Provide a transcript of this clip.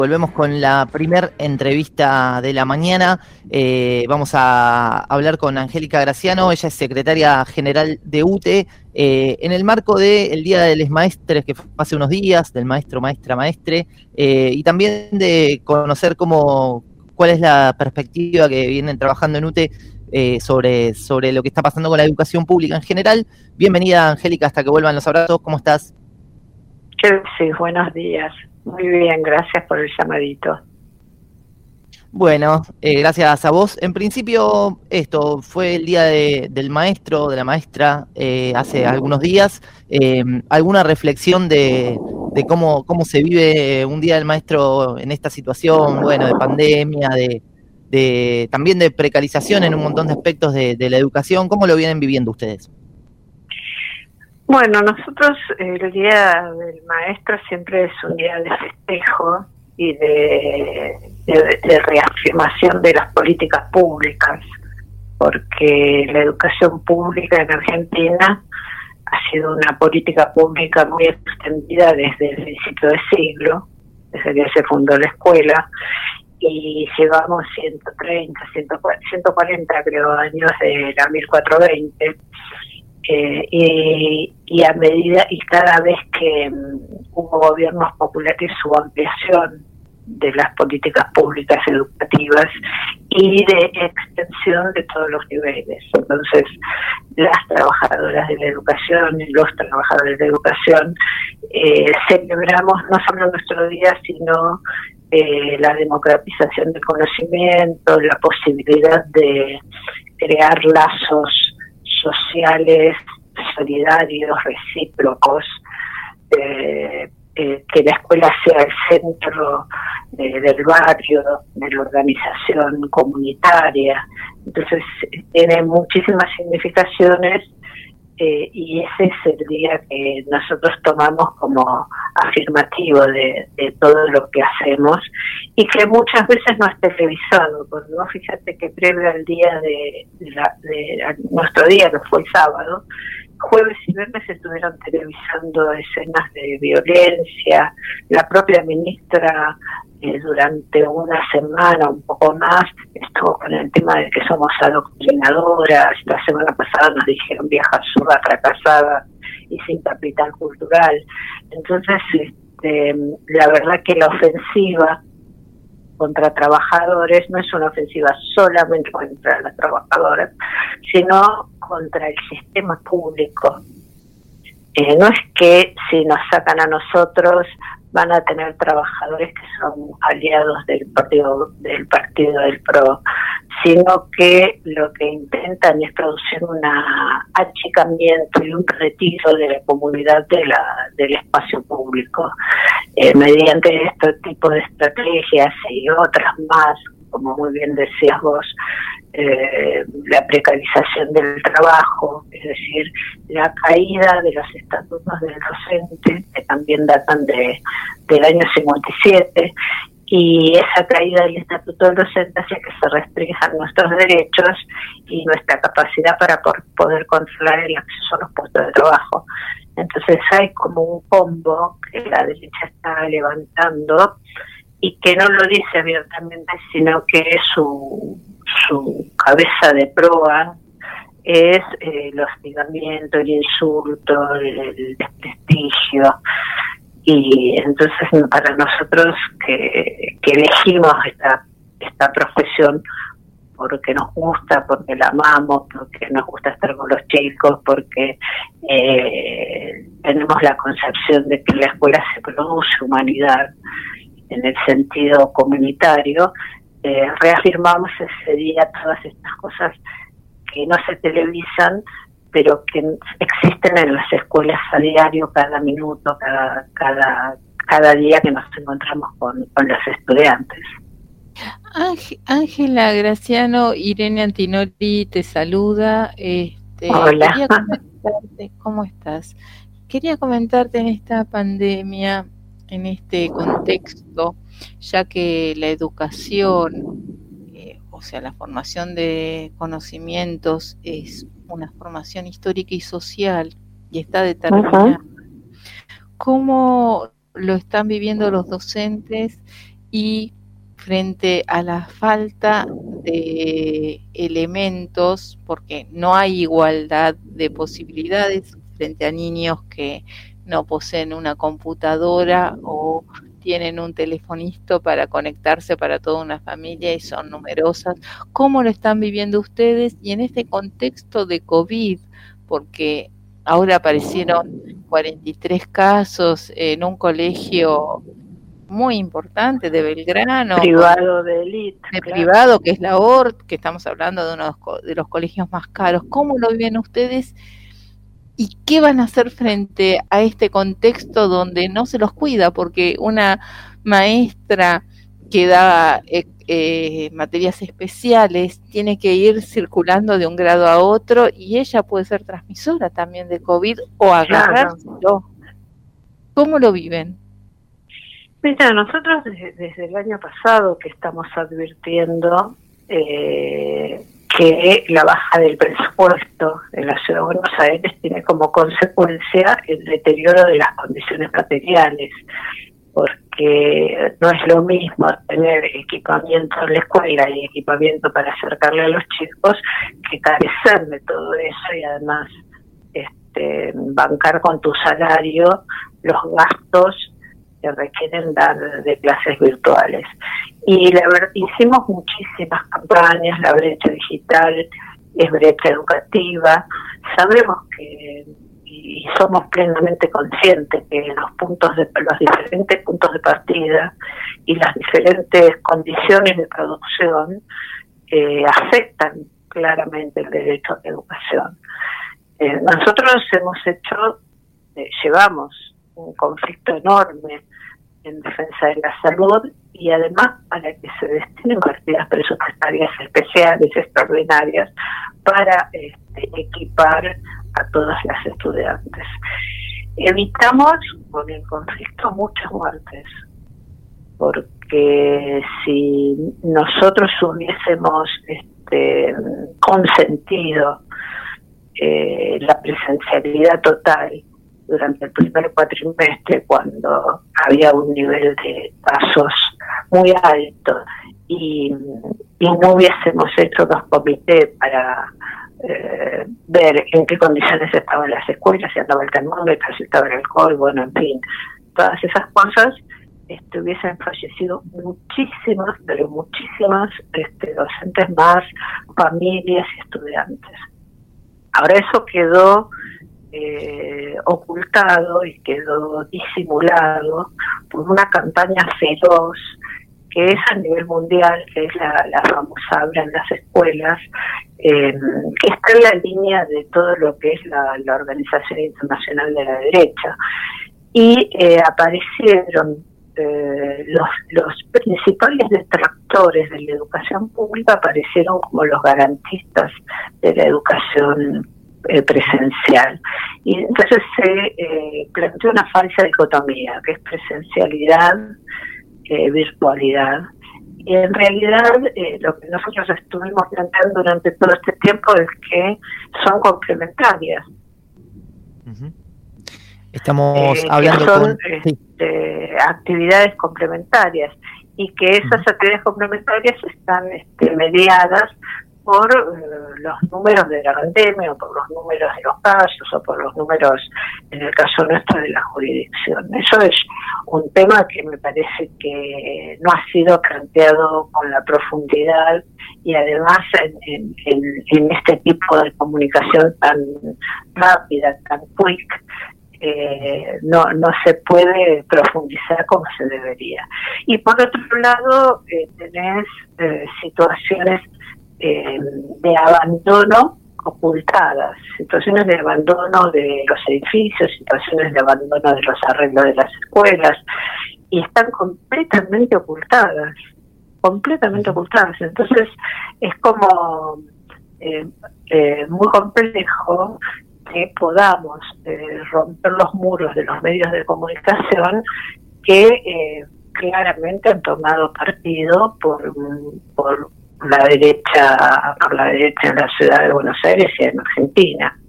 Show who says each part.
Speaker 1: Volvemos con la primer entrevista de la mañana. Vamos a hablar con Angélica Graciano. Ella es secretaria general de UTE, en el marco del Día de les Maestres que fue hace unos días, del maestro, maestra, maestre, y también de conocer cuál es la perspectiva que vienen trabajando en UTE sobre lo que está pasando con la educación pública en general. Bienvenida, Angélica, hasta que vuelvan los abrazos. ¿Cómo estás?
Speaker 2: Sí, buenos días. Muy bien, gracias por el llamadito.
Speaker 1: Bueno, gracias a vos. En principio, esto fue el día del maestro, de la maestra, hace algunos días. ¿Alguna reflexión de cómo se vive un día del maestro en esta situación, bueno, de pandemia, también de precarización en un montón de aspectos de la educación? ¿Cómo lo vienen viviendo ustedes?
Speaker 2: Bueno, nosotros el Día del Maestro siempre es un día de festejo y de reafirmación de las políticas públicas, porque la educación pública en Argentina ha sido una política pública muy extendida desde el principio del siglo, desde que se fundó la escuela, y llevamos 140 creo años de la 1420. Y a medida y cada vez que hubo gobiernos populares hubo ampliación de las políticas públicas educativas y de extensión de todos los niveles. Entonces, las trabajadoras de la educación y los trabajadores de la educación celebramos no solo nuestro día, sino la democratización del conocimiento, la posibilidad de crear lazos sociales, solidarios, recíprocos, que la escuela sea el centro del barrio, de la organización comunitaria. Entonces tiene muchísimas significaciones y ese es el día que nosotros tomamos como afirmativo de todo lo que hacemos y que muchas veces no es televisado, porque vos fíjate que previo al día de nuestro día, que fue el sábado, jueves y viernes estuvieron televisando escenas de violencia. La propia ministra durante una semana, un poco más, estuvo con el tema de que somos adoctrinadoras. La semana pasada nos dijeron vieja zurda fracasada y sin capital cultural. Entonces, la verdad que la ofensiva contra trabajadores no es una ofensiva solamente contra las trabajadoras, sino contra el sistema público. No es que si nos sacan a nosotros van a tener trabajadores que son aliados del partido del PRO, sino que lo que intentan es producir un achicamiento y un retiro de la comunidad del espacio público mediante este tipo de estrategias y otras más, como muy bien decías vos, la precarización del trabajo, es decir, la caída de los estatutos del docente, que también datan del año 57, y esa caída del estatuto del docente hace que se restrinjan nuestros derechos y nuestra capacidad para poder controlar el acceso a los puestos de trabajo. Entonces hay como un combo que la derecha está levantando y que no lo dice abiertamente, sino que es su cabeza de proa, es el hostigamiento, el insulto, el desprestigio. Y entonces para nosotros que elegimos esta profesión porque nos gusta, porque la amamos, porque nos gusta estar con los chicos, porque tenemos la concepción de que en la escuela se produce humanidad en el sentido comunitario, reafirmamos ese día todas estas cosas que no se televisan, pero que existen en las escuelas a diario, cada minuto, cada día que nos encontramos con los estudiantes.
Speaker 3: Ángela Graciano, Irene Antinori te saluda.
Speaker 2: Hola.
Speaker 3: Quería comentarte, ¿cómo estás? Quería comentarte en esta pandemia, en este contexto, ya que la educación, o sea, la formación de conocimientos es una formación histórica y social y está determinada. ¿Cómo lo están viviendo los docentes y frente a la falta de elementos, porque no hay igualdad de posibilidades frente a niños que no poseen una computadora o tienen un telefonisto para conectarse para toda una familia y son numerosas. ¿Cómo lo están viviendo ustedes? Y en este contexto de COVID, porque ahora aparecieron 43 casos en un colegio muy importante de Belgrano,
Speaker 2: privado de élite,
Speaker 3: claro, privado, que es la ORT, que estamos hablando de uno de los colegios más caros. ¿Cómo lo viven ustedes? ¿Y qué van a hacer frente a este contexto donde no se los cuida? Porque una maestra que da materias especiales tiene que ir circulando de un grado a otro y ella puede ser transmisora también de COVID o agarrárselo. Claro. ¿Cómo lo viven?
Speaker 2: Mira, nosotros desde el año pasado que estamos advirtiendo que la baja del presupuesto en la Ciudad de Buenos Aires tiene como consecuencia el deterioro de las condiciones materiales, porque no es lo mismo tener equipamiento en la escuela y equipamiento para acercarle a los chicos que carecer de todo eso y además bancar con tu salario los gastos que requieren dar de clases virtuales. Y la verdad, hicimos muchísimas campañas, la brecha digital es brecha educativa, sabemos que y somos plenamente conscientes que los diferentes puntos de partida y las diferentes condiciones de producción afectan claramente el derecho a la educación. Nosotros llevamos un conflicto enorme en defensa de la salud y además para que se destinen partidas presupuestarias especiales, extraordinarias, para equipar a todas las estudiantes. Evitamos con el conflicto muchas muertes, porque si nosotros hubiésemos consentido la presencialidad total durante el primer cuatrimestre, cuando había un nivel de casos muy alto y no hubiésemos hecho los comités para ver en qué condiciones estaban las escuelas, si andaba el termómetro, si estaba el alcohol, bueno, en fin, todas esas cosas, hubiesen fallecido muchísimas, pero muchísimas docentes más, familias y estudiantes. Ahora eso quedó ocultado y quedó disimulado por una campaña feroz que es a nivel mundial, que es la famosa Abran las escuelas, que está en la línea de todo lo que es la Organización Internacional de la Derecha. Y aparecieron los principales detractores de la educación pública, aparecieron como los garantistas de la educación presencial. Y entonces se planteó una falsa dicotomía, que es presencialidad, virtualidad. Y en realidad lo que nosotros estuvimos planteando durante todo este tiempo es que son complementarias.
Speaker 1: Uh-huh. Estamos hablando
Speaker 2: son actividades complementarias y que esas actividades complementarias están mediadas por los números de la pandemia o por los números de los casos o por los números, en el caso nuestro, de la jurisdicción. Eso es un tema que me parece que no ha sido planteado con la profundidad y además en este tipo de comunicación tan rápida, tan quick, no se puede profundizar como se debería. Y por otro lado, tenés situaciones de abandono ocultadas, situaciones de abandono de los edificios, situaciones de abandono de los arreglos de las escuelas, y están completamente ocultadas. Entonces es como muy complejo que podamos romper los muros de los medios de comunicación que claramente han tomado partido por la derecha en la ciudad de Buenos Aires y en Argentina.